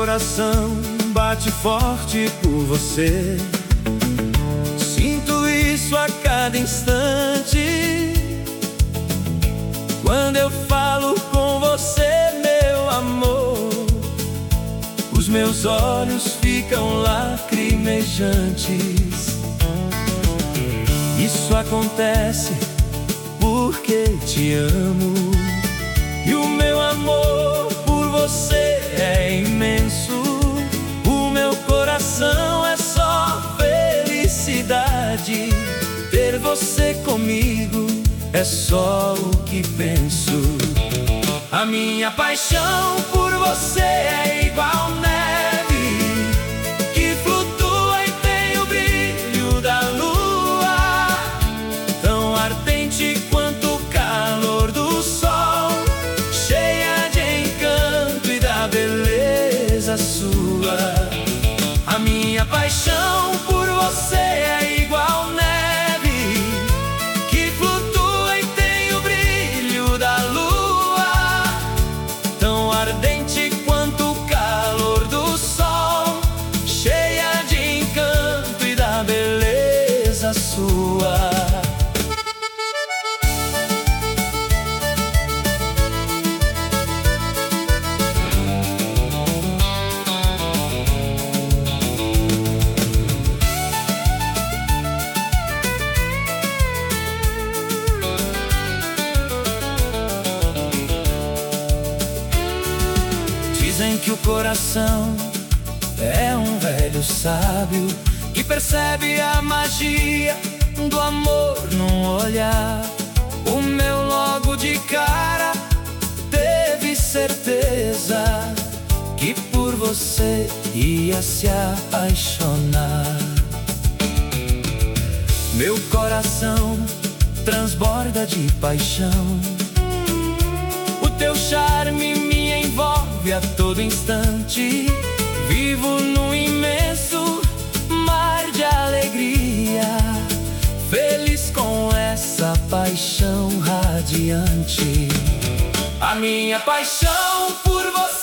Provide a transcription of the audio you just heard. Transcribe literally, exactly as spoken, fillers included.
coração bate forte por você. Sinto isso a cada instante. Quando eu falo com você, meu amor, os meus olhos ficam lacrimejantes. Isso acontece porque te amo, e o meu amor por você é imenso. O meu coração é só felicidade. Ter você comigo é só o que penso. A minha paixão por você é igual neve que flutua e tem o brilho da lua, tão ardente quanto o calor do sol, cheia de encanto e da beleza sua. A minha paixão por você é igual neve que flutua e tem o brilho da lua, tão ardente quanto o calor do sol, cheia de encanto e da beleza sua. Dizem que o coração é um velho sábio que percebe a magia do amor num olhar. O meu logo de cara teve certeza que por você ia se apaixonar. Meu coração transborda de paixão. O teu charme me envolve a todo instante. Vivo num imenso mar de alegria, feliz com essa paixão radiante. A minha paixão por você